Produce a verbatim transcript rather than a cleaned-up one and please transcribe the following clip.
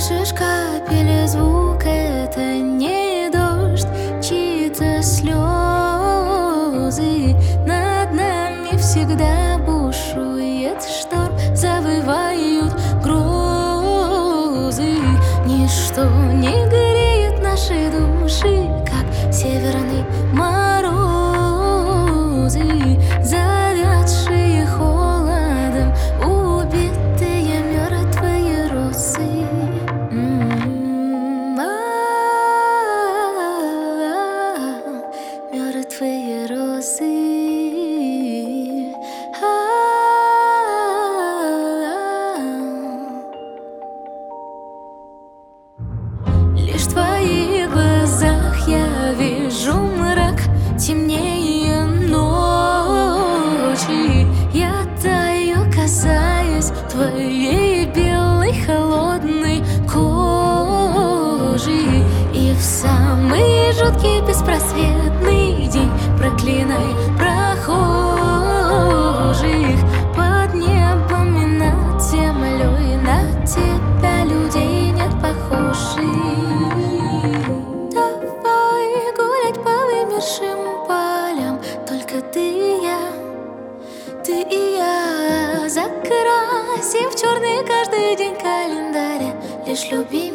Слышишь капели звук, это не дождь, чьи-то слезы. Над нами всегда бушует шторм, завывают грозы. Ничто не греет наши души, как северные морозы, завядшие холодом, убитые мертвые росы. Мертвые розы. Лишь в твоих глазах я вижу мрак, темнее ночи. Я таю, касаясь твоей белой холодной кожи. И в самый жуткий беспросветный день проклинай прохожих. Под небом и над землей на тебя людей нет похожих. Давай гулять по вымершим полям, только ты и я, ты и я. Закрасив черный каждый день календаря, лишь любим